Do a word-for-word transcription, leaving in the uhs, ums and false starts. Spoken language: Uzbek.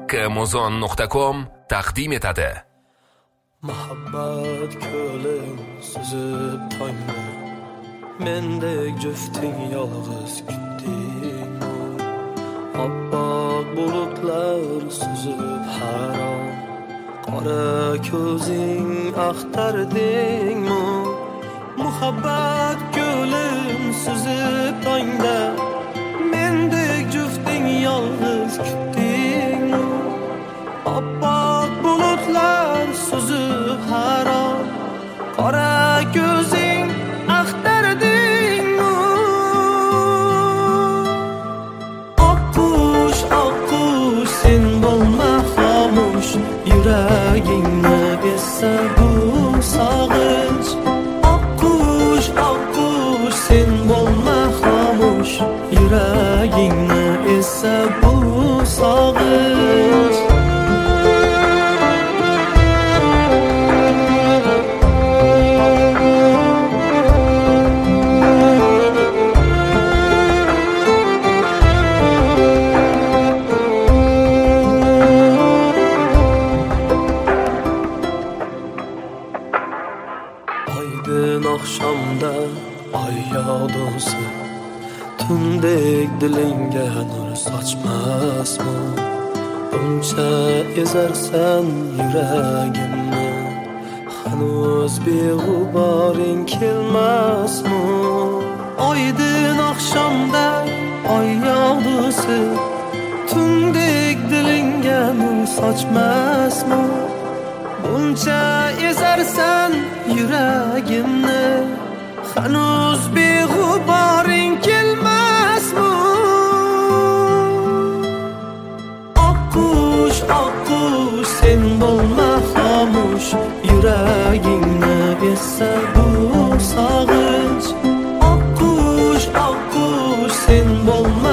Amazon nuqta com taqdim etadi. Muhabbat ko'lim suzib tongda, mendek jufting yolg'iz kutding. Oppoq bulutlar suzib harom, qora ko'zing axtardingmi? Muhabbat ko'lim suzib tongda, mendek jufting yolg'iz kutding. Oppoq bulutlar suzib harom, qora ko'zing axtarding. Oqqush, oqqush, sen bo'lma xomush, yuragingni esa bu sog'inch. Oqqush, oqqush, sen bo'lma xomush, yuragingni esa bu sog'inch. Aydın akşamda ay yağdısı, tundek dilinge nur saçmasmı? Buncha ezersen yüreğimni, hanuz bir g'uboring kelmasmi? Aydın akşamda ay yağdısı, tundek dilinge nur saçmasmı? Buncha ezersen yüreğimni, hanuz bir g'uboring kelmasmi? Oqqush, oqqush, sen bo'lma xomush, yuragingni esa bu sog'inch. Oqqush, oqqush, sen bo'lma